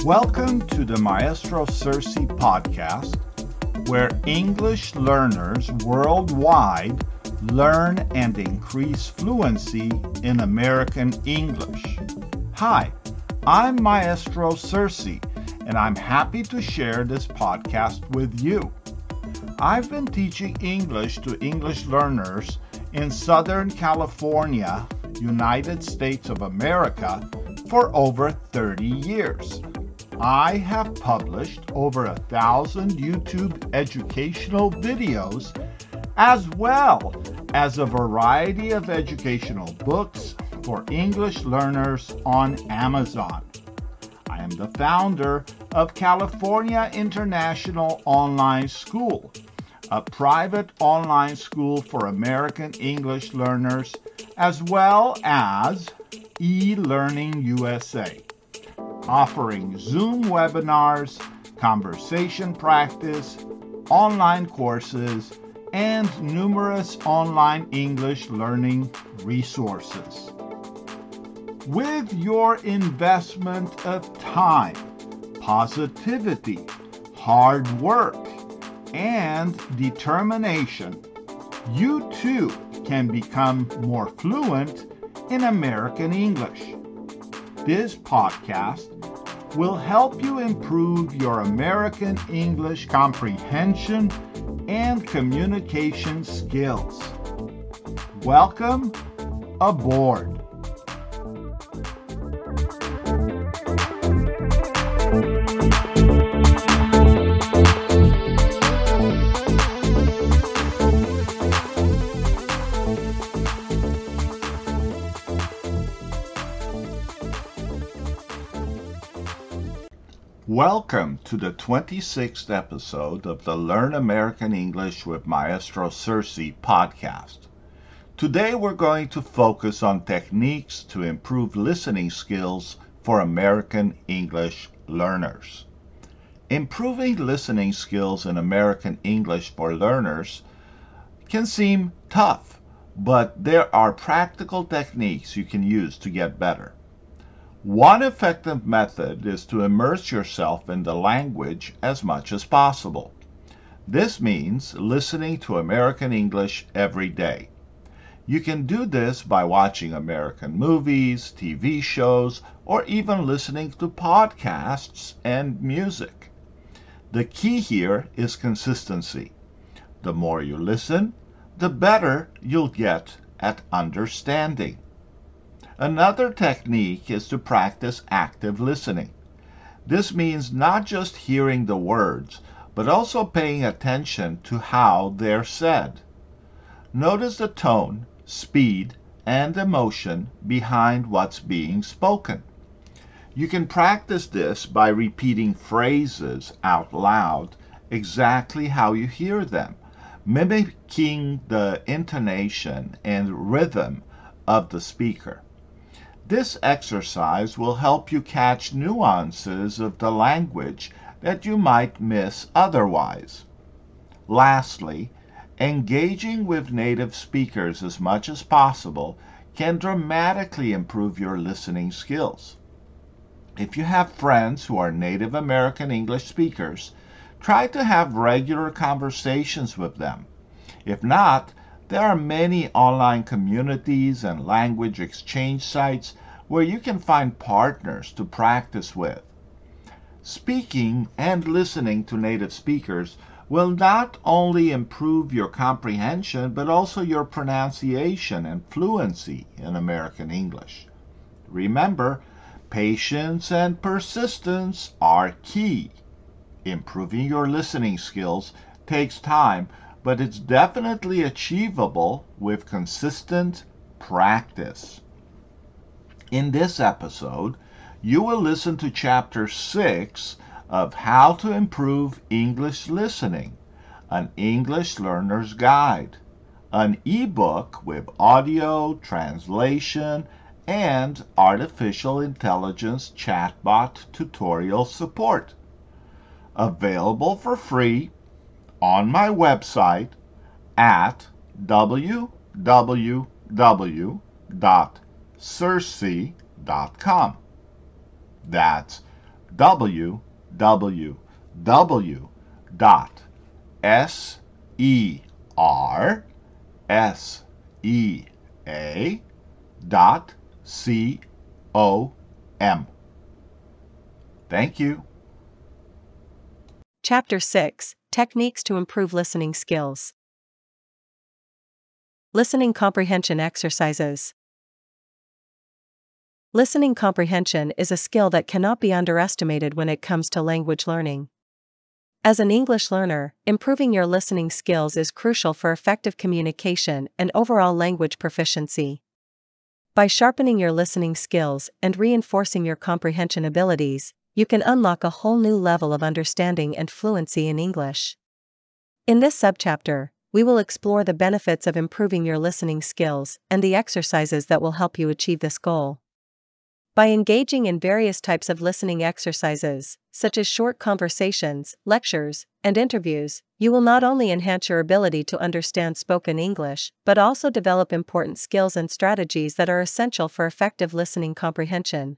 Welcome to the Maestro Cersei podcast, where English learners worldwide learn and increase fluency in American English. Hi, I'm Maestro Cersei, and I'm happy to share this podcast with you. I've been teaching English to English learners in Southern California, United States of America, for over 30 years. I have published over 1,000 YouTube educational videos, as well as a variety of educational books for English learners on Amazon. I am the founder of California International Online School, a private online school for American English learners, as well as eLearning USA, offering Zoom webinars, conversation practice, online courses, and numerous online English learning resources. With your investment of time, positivity, hard work, and determination, you too can become more fluent in American English. This podcast will help you improve your American English comprehension and communication skills. Welcome aboard. Welcome to the 26th episode of the Learn American English with Maestro Cersei podcast. Today we're going to focus on techniques to improve listening skills for American English learners. Improving listening skills in American English for learners can seem tough, but there are practical techniques you can use to get better. One effective method is to immerse yourself in the language as much as possible. This means listening to American English every day. You can do this by watching American movies, TV shows, or even listening to podcasts and music. The key here is consistency. The more you listen, the better you'll get at understanding. Another technique is to practice active listening. This means not just hearing the words, but also paying attention to how they're said. Notice the tone, speed, and emotion behind what's being spoken. You can practice this by repeating phrases out loud exactly how you hear them, mimicking the intonation and rhythm of the speaker. This exercise will help you catch nuances of the language that you might miss otherwise. Lastly, engaging with native speakers as much as possible can dramatically improve your listening skills. If you have friends who are native American English speakers, try to have regular conversations with them. If not, there are many online communities and language exchange sites where you can find partners to practice with. Speaking and listening to native speakers will not only improve your comprehension, but also your pronunciation and fluency in American English. Remember, patience and persistence are key. Improving your listening skills takes time, but it's definitely achievable with consistent practice. In this episode, you will listen to Chapter 6 of How to Improve English Listening, an English Learner's Guide, an ebook with audio, translation, and artificial intelligence chatbot tutorial support. Available for free on my website at www.cersei.com. That's www.sersea.com. Thank you. Chapter 6: Techniques to Improve Listening Skills. Listening Comprehension Exercises. Listening comprehension is a skill that cannot be underestimated when it comes to language learning. As an English learner, improving your listening skills is crucial for effective communication and overall language proficiency. By sharpening your listening skills and reinforcing your comprehension abilities, you can unlock a whole new level of understanding and fluency in English. In this subchapter, we will explore the benefits of improving your listening skills and the exercises that will help you achieve this goal. By engaging in various types of listening exercises, such as short conversations, lectures, and interviews, you will not only enhance your ability to understand spoken English, but also develop important skills and strategies that are essential for effective listening comprehension.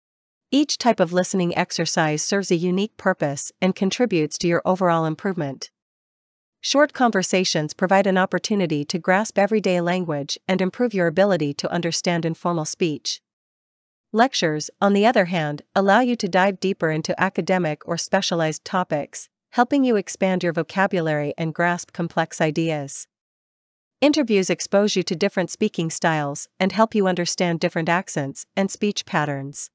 Each type of listening exercise serves a unique purpose and contributes to your overall improvement. Short conversations provide an opportunity to grasp everyday language and improve your ability to understand informal speech. Lectures, on the other hand, allow you to dive deeper into academic or specialized topics, helping you expand your vocabulary and grasp complex ideas. Interviews expose you to different speaking styles and help you understand different accents and speech patterns.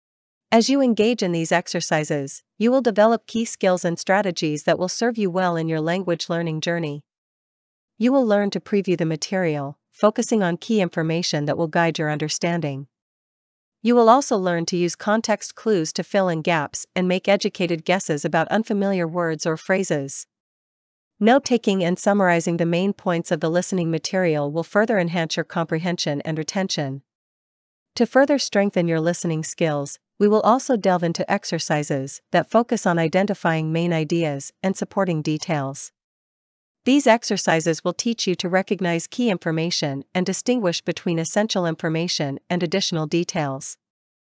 As you engage in these exercises, you will develop key skills and strategies that will serve you well in your language learning journey. You will learn to preview the material, focusing on key information that will guide your understanding. You will also learn to use context clues to fill in gaps and make educated guesses about unfamiliar words or phrases. Note-taking and summarizing the main points of the listening material will further enhance your comprehension and retention. To further strengthen your listening skills, we will also delve into exercises that focus on identifying main ideas and supporting details. These exercises will teach you to recognize key information and distinguish between essential information and additional details.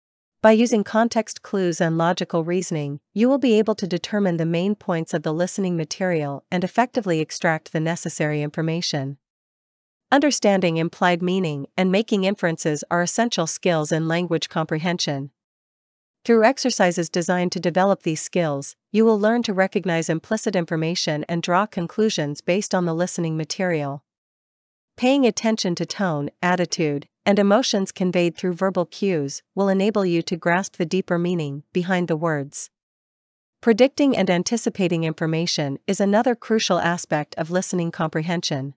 By using context clues and logical reasoning, you will be able to determine the main points of the listening material and effectively extract the necessary information. Understanding implied meaning and making inferences are essential skills in language comprehension. Through exercises designed to develop these skills, you will learn to recognize implicit information and draw conclusions based on the listening material. Paying attention to tone, attitude, and emotions conveyed through verbal cues will enable you to grasp the deeper meaning behind the words. Predicting and anticipating information is another crucial aspect of listening comprehension.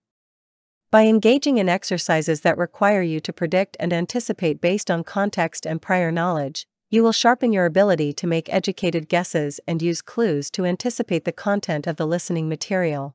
By engaging in exercises that require you to predict and anticipate based on context and prior knowledge, you will sharpen your ability to make educated guesses and use clues to anticipate the content of the listening material.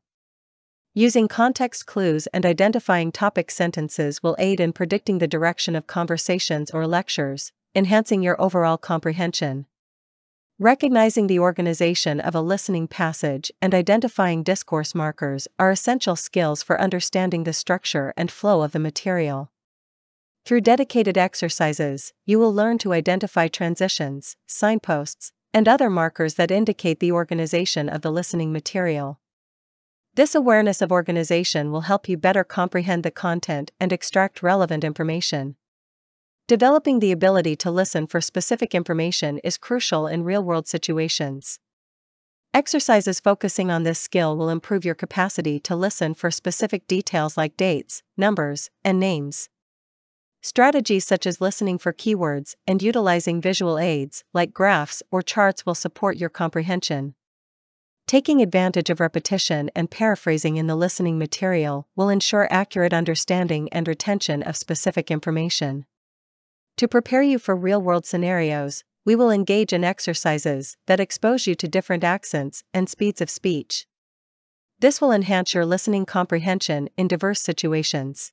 Using context clues and identifying topic sentences will aid in predicting the direction of conversations or lectures, enhancing your overall comprehension. Recognizing the organization of a listening passage and identifying discourse markers are essential skills for understanding the structure and flow of the material. Through dedicated exercises, you will learn to identify transitions, signposts, and other markers that indicate the organization of the listening material. This awareness of organization will help you better comprehend the content and extract relevant information. Developing the ability to listen for specific information is crucial in real-world situations. Exercises focusing on this skill will improve your capacity to listen for specific details like dates, numbers, and names. Strategies such as listening for keywords and utilizing visual aids like graphs or charts will support your comprehension. Taking advantage of repetition and paraphrasing in the listening material will ensure accurate understanding and retention of specific information. To prepare you for real-world scenarios, we will engage in exercises that expose you to different accents and speeds of speech. This will enhance your listening comprehension in diverse situations.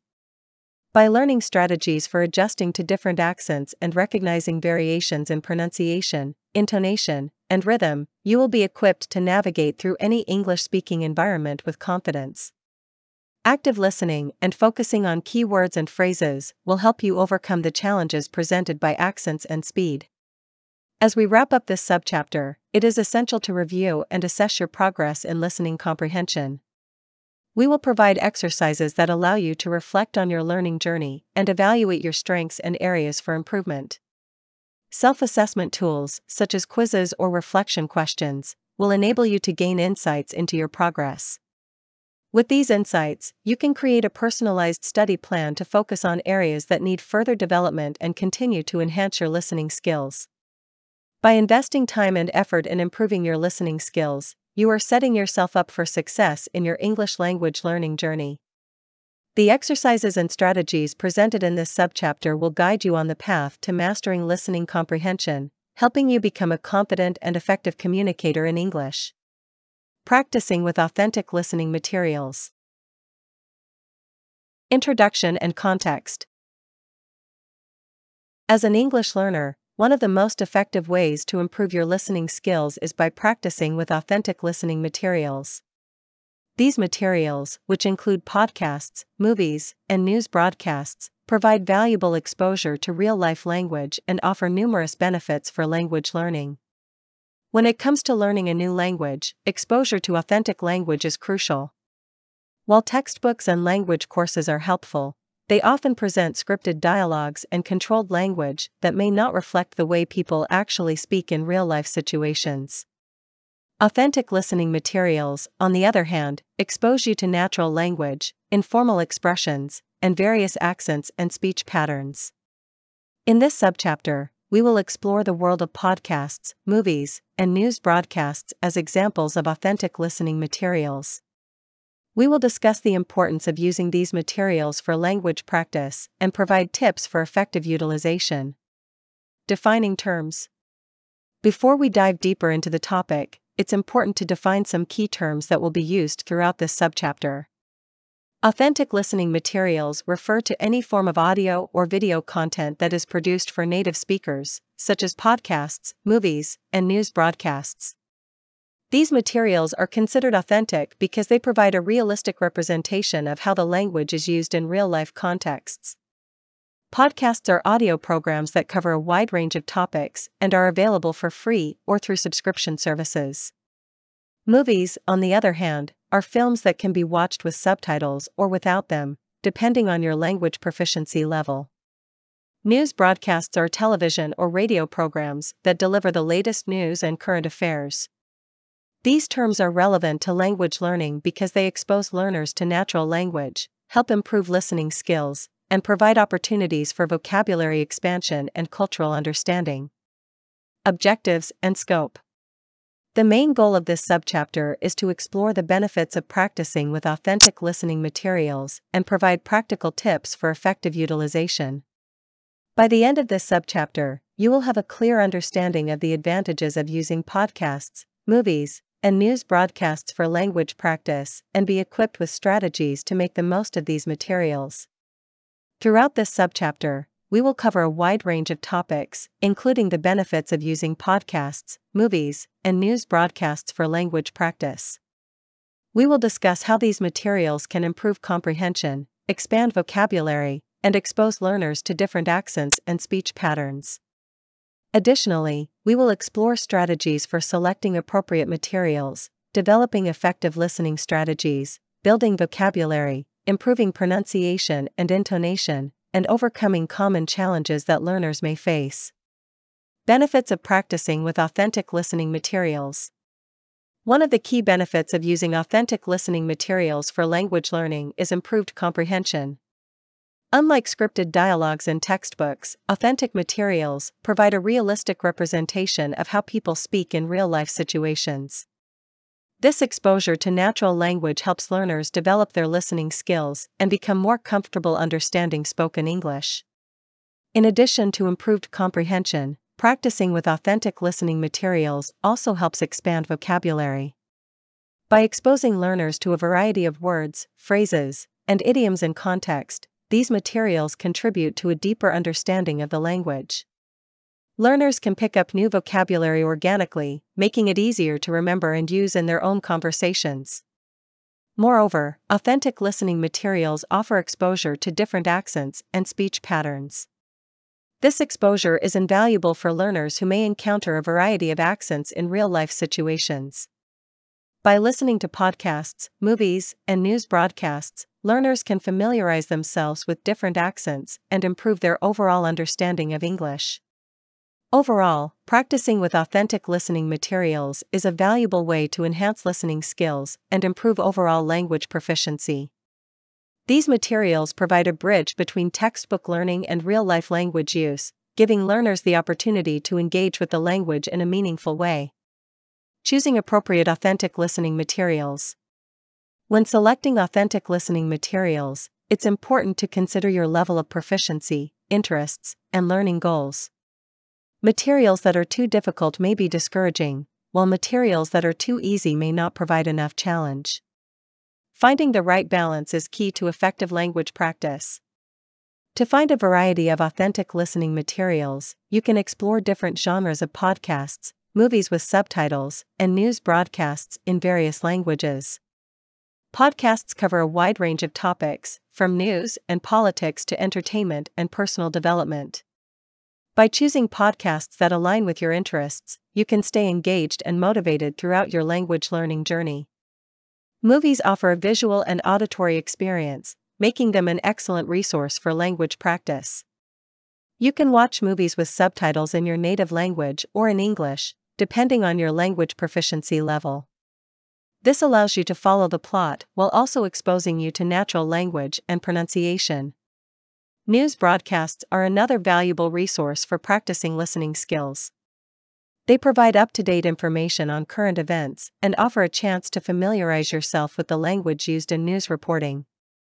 By learning strategies for adjusting to different accents and recognizing variations in pronunciation, intonation, and rhythm, you will be equipped to navigate through any English-speaking environment with confidence. Active listening and focusing on key words and phrases will help you overcome the challenges presented by accents and speed. As we wrap up this subchapter, it is essential to review and assess your progress in listening comprehension. We will provide exercises that allow you to reflect on your learning journey and evaluate your strengths and areas for improvement. Self-assessment tools, such as quizzes or reflection questions, will enable you to gain insights into your progress. With these insights, you can create a personalized study plan to focus on areas that need further development and continue to enhance your listening skills. By investing time and effort in improving your listening skills, you are setting yourself up for success in your English language learning journey. The exercises and strategies presented in this subchapter will guide you on the path to mastering listening comprehension, helping you become a confident and effective communicator in English. Practicing with authentic listening materials. Introduction and context. As an English learner, one of the most effective ways to improve your listening skills is by practicing with authentic listening materials. These materials, which include podcasts, movies, and news broadcasts, provide valuable exposure to real-life language and offer numerous benefits for language learning. When it comes to learning a new language, exposure to authentic language is crucial. While textbooks and language courses are helpful, they often present scripted dialogues and controlled language that may not reflect the way people actually speak in real-life situations. Authentic listening materials, on the other hand, expose you to natural language, informal expressions, and various accents and speech patterns. In this subchapter, we will explore the world of podcasts, movies, and news broadcasts as examples of authentic listening materials. We will discuss the importance of using these materials for language practice and provide tips for effective utilization. Defining terms. Before we dive deeper into the topic, it's important to define some key terms that will be used throughout this subchapter. Authentic listening materials refer to any form of audio or video content that is produced for native speakers, such as podcasts, movies, and news broadcasts. These materials are considered authentic because they provide a realistic representation of how the language is used in real-life contexts. Podcasts are audio programs that cover a wide range of topics and are available for free or through subscription services. Movies, on the other hand, are films that can be watched with subtitles or without them, depending on your language proficiency level. News broadcasts are television or radio programs that deliver the latest news and current affairs. These terms are relevant to language learning because they expose learners to natural language, help improve listening skills, and provide opportunities for vocabulary expansion and cultural understanding. Objectives and scope. The main goal of this subchapter is to explore the benefits of practicing with authentic listening materials and provide practical tips for effective utilization. By the end of this subchapter, you will have a clear understanding of the advantages of using podcasts, movies, and news broadcasts for language practice and be equipped with strategies to make the most of these materials. Throughout this subchapter, we will cover a wide range of topics, including the benefits of using podcasts, movies, and news broadcasts for language practice. We will discuss how these materials can improve comprehension, expand vocabulary, and expose learners to different accents and speech patterns. Additionally, we will explore strategies for selecting appropriate materials, developing effective listening strategies, building vocabulary, improving pronunciation and intonation, and overcoming common challenges that learners may face. Benefits of practicing with authentic listening materials. One of the key benefits of using authentic listening materials for language learning is improved comprehension. Unlike scripted dialogues in textbooks, authentic materials provide a realistic representation of how people speak in real-life situations. This exposure to natural language helps learners develop their listening skills and become more comfortable understanding spoken English. In addition to improved comprehension, practicing with authentic listening materials also helps expand vocabulary. By exposing learners to a variety of words, phrases, and idioms in context, these materials contribute to a deeper understanding of the language. Learners can pick up new vocabulary organically, making it easier to remember and use in their own conversations. Moreover, authentic listening materials offer exposure to different accents and speech patterns. This exposure is invaluable for learners who may encounter a variety of accents in real-life situations. By listening to podcasts, movies, and news broadcasts, learners can familiarize themselves with different accents and improve their overall understanding of English. Overall, practicing with authentic listening materials is a valuable way to enhance listening skills and improve overall language proficiency. These materials provide a bridge between textbook learning and real-life language use, giving learners the opportunity to engage with the language in a meaningful way. Choosing appropriate authentic listening materials. When selecting authentic listening materials, it's important to consider your level of proficiency, interests, and learning goals. Materials that are too difficult may be discouraging, while materials that are too easy may not provide enough challenge. Finding the right balance is key to effective language practice. To find a variety of authentic listening materials, you can explore different genres of podcasts, movies with subtitles, and news broadcasts in various languages. Podcasts cover a wide range of topics, from news and politics to entertainment and personal development. By choosing podcasts that align with your interests, you can stay engaged and motivated throughout your language learning journey. Movies offer a visual and auditory experience, making them an excellent resource for language practice. You can watch movies with subtitles in your native language or in English, depending on your language proficiency level. This allows you to follow the plot while also exposing you to natural language and pronunciation. News broadcasts are another valuable resource for practicing listening skills. They provide up-to-date information on current events and offer a chance to familiarize yourself with the language used in news reporting.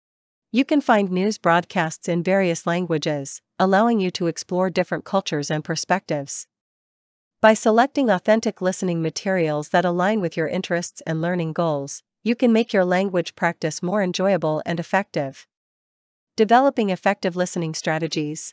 You can find news broadcasts in various languages, allowing you to explore different cultures and perspectives. By selecting authentic listening materials that align with your interests and learning goals, you can make your language practice more enjoyable and effective. Developing effective listening strategies.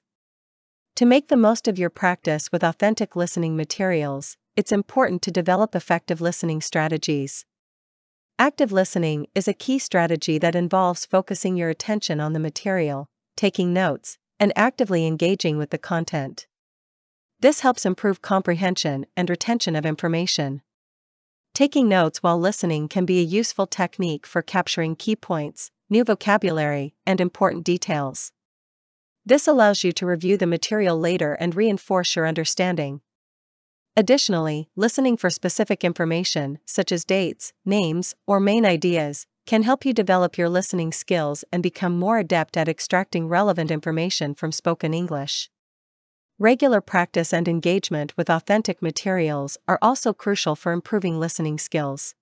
To make the most of your practice with authentic listening materials, it's important to develop effective listening strategies. Active listening is a key strategy that involves focusing your attention on the material, taking notes, and actively engaging with the content. This helps improve comprehension and retention of information. Taking notes while listening can be a useful technique for capturing key points, new vocabulary, and important details. This allows you to review the material later and reinforce your understanding. Additionally, listening for specific information, such as dates, names, or main ideas, can help you develop your listening skills and become more adept at extracting relevant information from spoken English. Regular practice and engagement with authentic materials are also crucial for improving listening skills.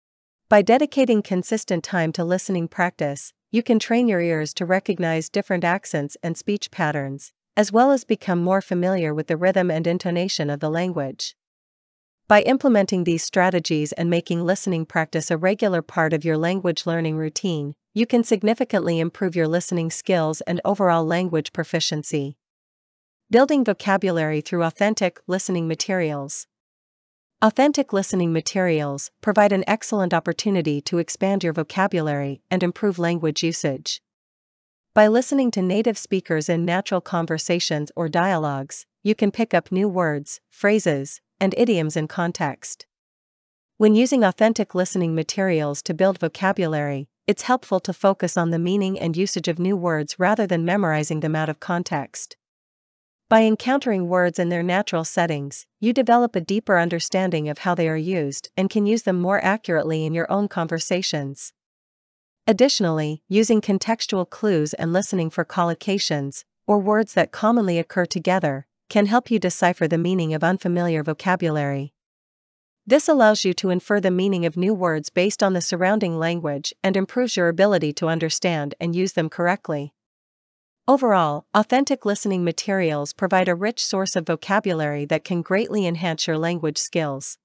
By dedicating consistent time to listening practice, you can train your ears to recognize different accents and speech patterns, as well as become more familiar with the rhythm and intonation of the language. By implementing these strategies and making listening practice a regular part of your language learning routine, you can significantly improve your listening skills and overall language proficiency. Building vocabulary through authentic listening materials. Authentic listening materials provide an excellent opportunity to expand your vocabulary and improve language usage. By listening to native speakers in natural conversations or dialogues, you can pick up new words, phrases, and idioms in context. When using authentic listening materials to build vocabulary, it's helpful to focus on the meaning and usage of new words rather than memorizing them out of context. By encountering words in their natural settings, you develop a deeper understanding of how they are used and can use them more accurately in your own conversations. Additionally, using contextual clues and listening for collocations, or words that commonly occur together, can help you decipher the meaning of unfamiliar vocabulary. This allows you to infer the meaning of new words based on the surrounding language and improves your ability to understand and use them correctly. Overall, authentic listening materials provide a rich source of vocabulary that can greatly enhance your language skills.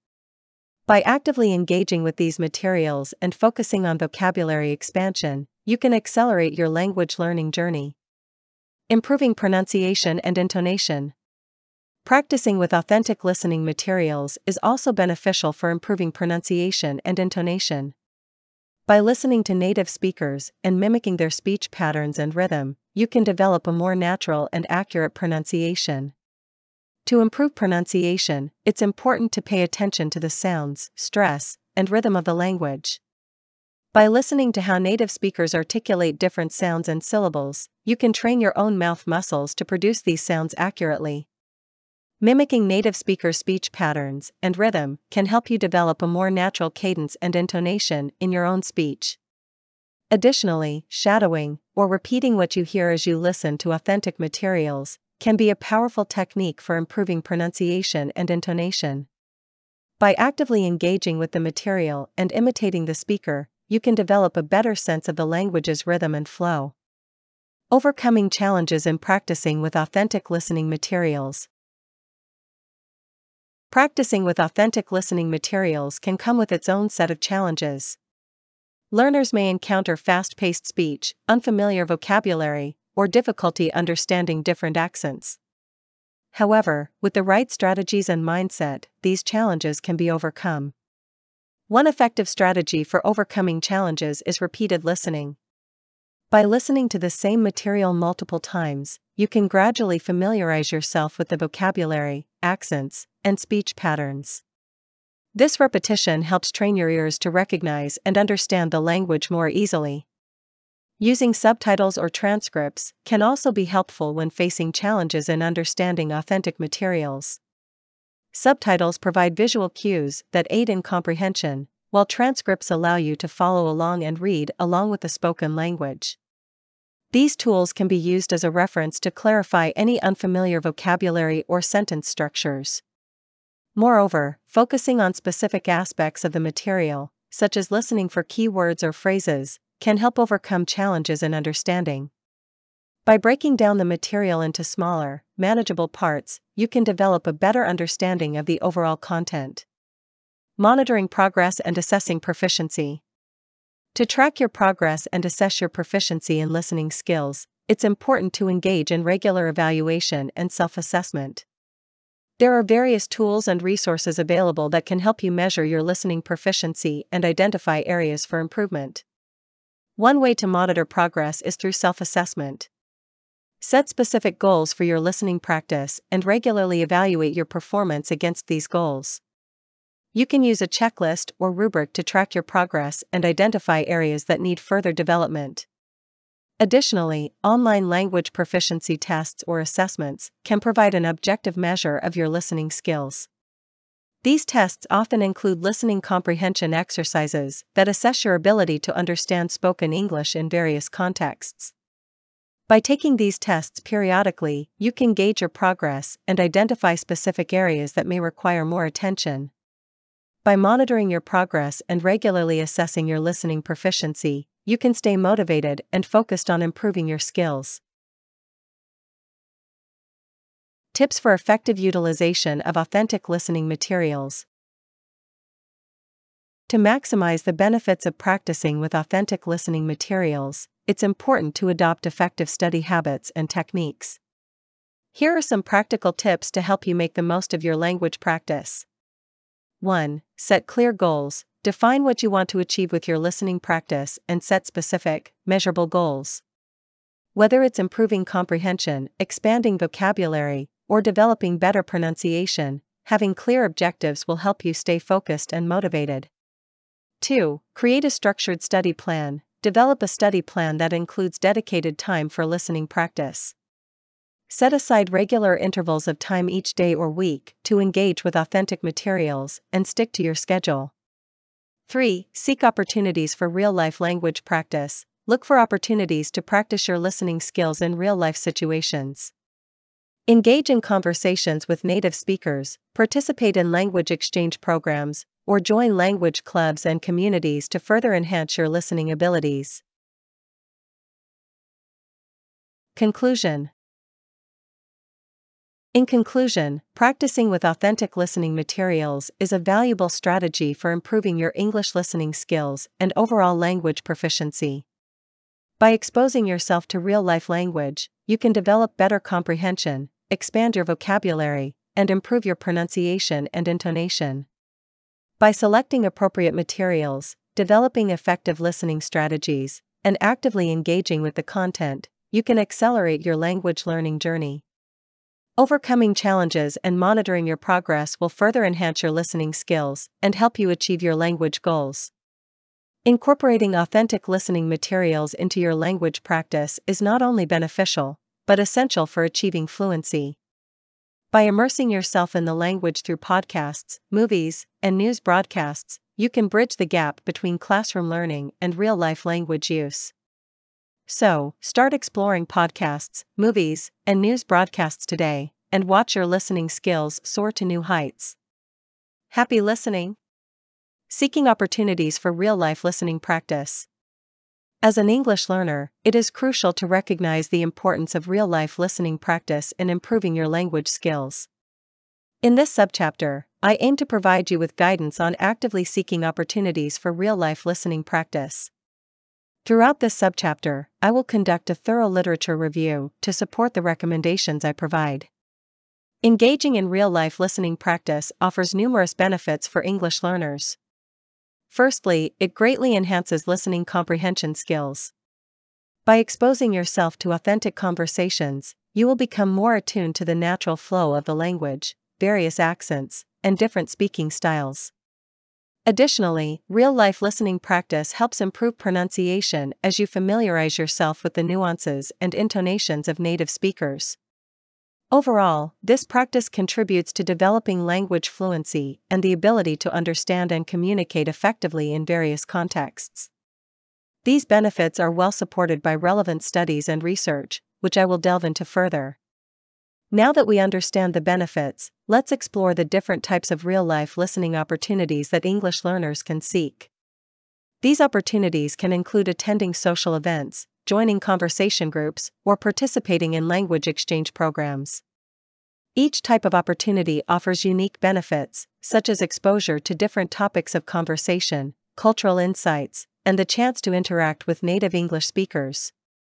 By actively engaging with these materials and focusing on vocabulary expansion, you can accelerate your language learning journey. Improving pronunciation and intonation. Practicing with authentic listening materials is also beneficial for improving pronunciation and intonation. By listening to native speakers and mimicking their speech patterns and rhythm, you can develop a more natural and accurate pronunciation. To improve pronunciation, it's important to pay attention to the sounds, stress, and rhythm of the language. By listening to how native speakers articulate different sounds and syllables, you can train your own mouth muscles to produce these sounds accurately. Mimicking native speakers' speech patterns and rhythm can help you develop a more natural cadence and intonation in your own speech. Additionally, shadowing, or repeating what you hear as you listen to authentic materials, can be a powerful technique for improving pronunciation and intonation. By actively engaging with the material and imitating the speaker, you can develop a better sense of the language's rhythm and flow. Overcoming challenges in practicing with authentic listening materials. Practicing with authentic listening materials can come with its own set of challenges. Learners may encounter fast-paced speech, unfamiliar vocabulary, or difficulty understanding different accents. However, with the right strategies and mindset, these challenges can be overcome. One effective strategy for overcoming challenges is repeated listening. By listening to the same material multiple times, you can gradually familiarize yourself with the vocabulary, accents, and speech patterns. This repetition helps train your ears to recognize and understand the language more easily. Using subtitles or transcripts can also be helpful when facing challenges in understanding authentic materials. Subtitles provide visual cues that aid in comprehension, while transcripts allow you to follow along and read along with the spoken language. These tools can be used as a reference to clarify any unfamiliar vocabulary or sentence structures. Moreover, focusing on specific aspects of the material, such as listening for keywords or phrases, can help overcome challenges in understanding. By breaking down the material into smaller, manageable parts, you can develop a better understanding of the overall content. Monitoring progress and assessing proficiency. To track your progress and assess your proficiency in listening skills, it's important to engage in regular evaluation and self-assessment. There are various tools and resources available that can help you measure your listening proficiency and identify areas for improvement. One way to monitor progress is through self-assessment. Set specific goals for your listening practice and regularly evaluate your performance against these goals. You can use a checklist or rubric to track your progress and identify areas that need further development. Additionally, online language proficiency tests or assessments can provide an objective measure of your listening skills. These tests often include listening comprehension exercises that assess your ability to understand spoken English in various contexts. By taking these tests periodically, you can gauge your progress and identify specific areas that may require more attention. By monitoring your progress and regularly assessing your listening proficiency, you can stay motivated and focused on improving your skills. Tips for effective utilization of authentic listening materials. To maximize the benefits of practicing with authentic listening materials, it's important to adopt effective study habits and techniques. Here are some practical tips to help you make the most of your language practice. 1. Set clear goals. Define what you want to achieve with your listening practice and set specific, measurable goals. Whether it's improving comprehension, expanding vocabulary, or developing better pronunciation, having clear objectives will help you stay focused and motivated. 2. Create a structured study plan. Develop a study plan that includes dedicated time for listening practice. Set aside regular intervals of time each day or week to engage with authentic materials and stick to your schedule. 3. Seek opportunities for real-life language practice. Look for opportunities to practice your listening skills in real-life situations. Engage in conversations with native speakers, participate in language exchange programs, or join language clubs and communities to further enhance your listening abilities. Conclusion. In conclusion, practicing with authentic listening materials is a valuable strategy for improving your English listening skills and overall language proficiency. By exposing yourself to real-life language, you can develop better comprehension, expand your vocabulary, and improve your pronunciation and intonation. By selecting appropriate materials, developing effective listening strategies, and actively engaging with the content, you can accelerate your language learning journey. Overcoming challenges and monitoring your progress will further enhance your listening skills and help you achieve your language goals. Incorporating authentic listening materials into your language practice is not only beneficial, but essential for achieving fluency. By immersing yourself in the language through podcasts, movies, and news broadcasts, you can bridge the gap between classroom learning and real-life language use. So, start exploring podcasts, movies, and news broadcasts today, and watch your listening skills soar to new heights. Happy listening! Seeking opportunities for real-life listening practice. As an English learner, it is crucial to recognize the importance of real-life listening practice in improving your language skills. In this subchapter, I aim to provide you with guidance on actively seeking opportunities for real-life listening practice. Throughout this subchapter, I will conduct a thorough literature review to support the recommendations I provide. Engaging in real-life listening practice offers numerous benefits for English learners. Firstly, it greatly enhances listening comprehension skills. By exposing yourself to authentic conversations, you will become more attuned to the natural flow of the language, various accents, and different speaking styles. Additionally, real-life listening practice helps improve pronunciation as you familiarize yourself with the nuances and intonations of native speakers. Overall, this practice contributes to developing language fluency and the ability to understand and communicate effectively in various contexts. These benefits are well supported by relevant studies and research, which I will delve into further. Now that we understand the benefits, let's explore the different types of real-life listening opportunities that English learners can seek. These opportunities can include attending social events, joining conversation groups, or participating in language exchange programs. Each type of opportunity offers unique benefits, such as exposure to different topics of conversation, cultural insights, and the chance to interact with native English speakers.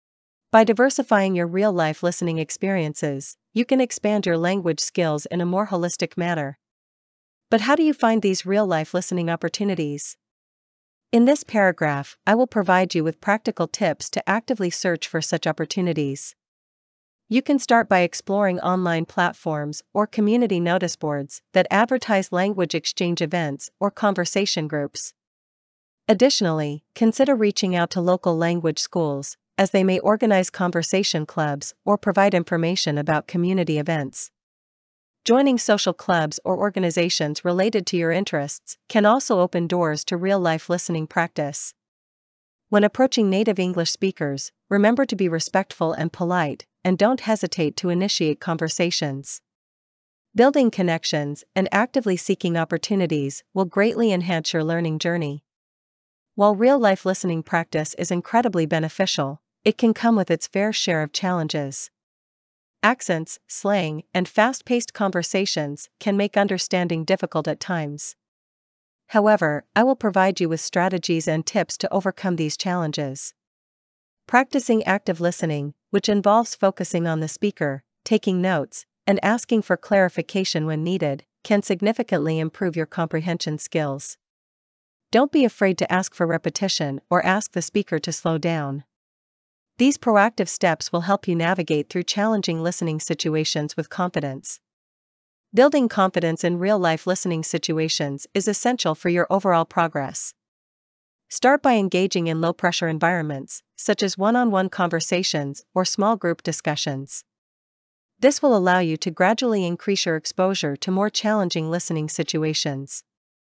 By diversifying your real-life listening experiences, you can expand your language skills in a more holistic manner. But how do you find these real-life listening opportunities? In this paragraph, I will provide you with practical tips to actively search for such opportunities. You can start by exploring online platforms or community notice boards that advertise language exchange events or conversation groups. Additionally, consider reaching out to local language schools, as they may organize conversation clubs or provide information about community events. Joining social clubs or organizations related to your interests can also open doors to real-life listening practice. When approaching native English speakers, remember to be respectful and polite, and don't hesitate to initiate conversations. Building connections and actively seeking opportunities will greatly enhance your learning journey. While real-life listening practice is incredibly beneficial, it can come with its fair share of challenges. Accents, slang, and fast-paced conversations can make understanding difficult at times. However, I will provide you with strategies and tips to overcome these challenges. Practicing active listening, which involves focusing on the speaker, taking notes, and asking for clarification when needed, can significantly improve your comprehension skills. Don't be afraid to ask for repetition or ask the speaker to slow down. These proactive steps will help you navigate through challenging listening situations with confidence. Building confidence in real-life listening situations is essential for your overall progress. Start by engaging in low-pressure environments, such as one-on-one conversations or small group discussions. This will allow you to gradually increase your exposure to more challenging listening situations.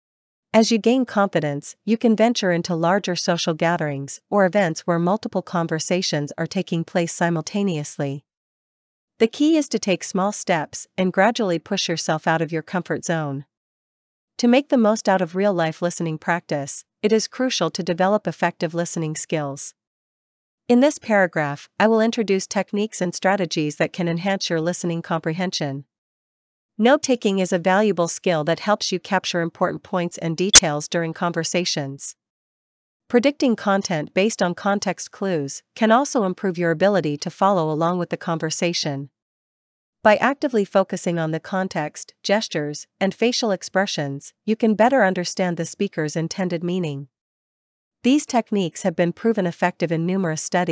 As you gain confidence, you can venture into larger social gatherings or events where multiple conversations are taking place simultaneously. The key is to take small steps and gradually push yourself out of your comfort zone. To make the most out of real-life listening practice, it is crucial to develop effective listening skills. In this paragraph, I will introduce techniques and strategies that can enhance your listening comprehension. Note-taking is a valuable skill that helps you capture important points and details during conversations. Predicting content based on context clues can also improve your ability to follow along with the conversation. By actively focusing on the context, gestures, and facial expressions, you can better understand the speaker's intended meaning. These techniques have been proven effective in numerous studies,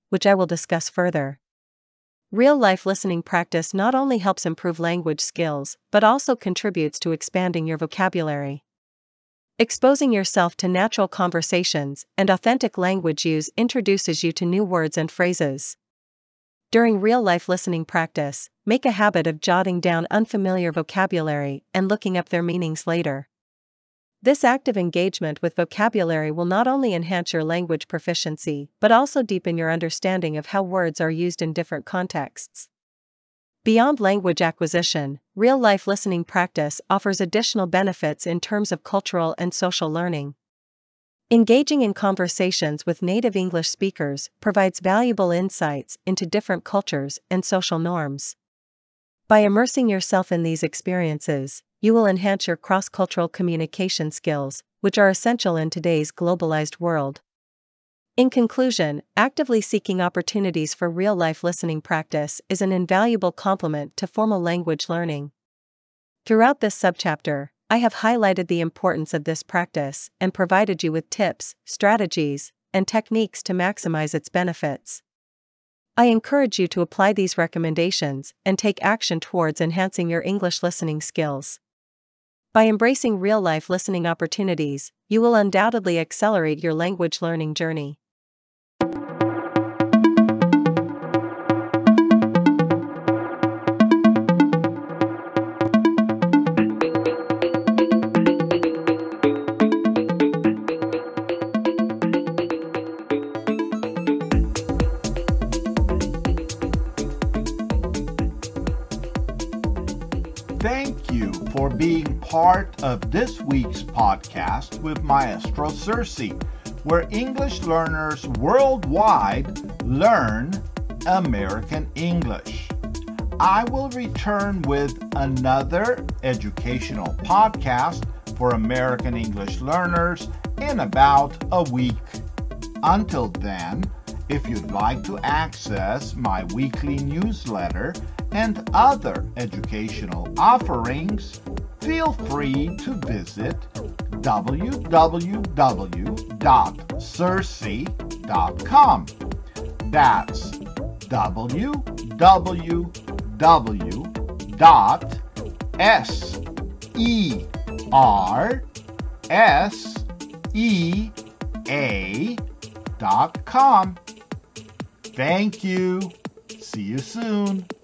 which I will discuss further. Real-life listening practice not only helps improve language skills, but also contributes to expanding your vocabulary. Exposing yourself to natural conversations and authentic language use introduces you to new words and phrases. During real-life listening practice, make a habit of jotting down unfamiliar vocabulary and looking up their meanings later. This active engagement with vocabulary will not only enhance your language proficiency, but also deepen your understanding of how words are used in different contexts. Beyond language acquisition, real-life listening practice offers additional benefits in terms of cultural and social learning. Engaging in conversations with native English speakers provides valuable insights into different cultures and social norms. By immersing yourself in these experiences, you will enhance your cross-cultural communication skills, which are essential in today's globalized world. In conclusion, actively seeking opportunities for real-life listening practice is an invaluable complement to formal language learning. Throughout this subchapter, I have highlighted the importance of this practice and provided you with tips, strategies, and techniques to maximize its benefits. I encourage you to apply these recommendations and take action towards enhancing your English listening skills. By embracing real-life listening opportunities, you will undoubtedly accelerate your language learning journey. Thank you for being part of this week's podcast with Maestro Cersei, where English learners worldwide learn American English. I will return with another educational podcast for American English learners in about a week. Until then, if you'd like to access my weekly newsletter and other educational offerings, feel free to visit www.cersei.com. That's www.cersea.com. Thank you. See you soon.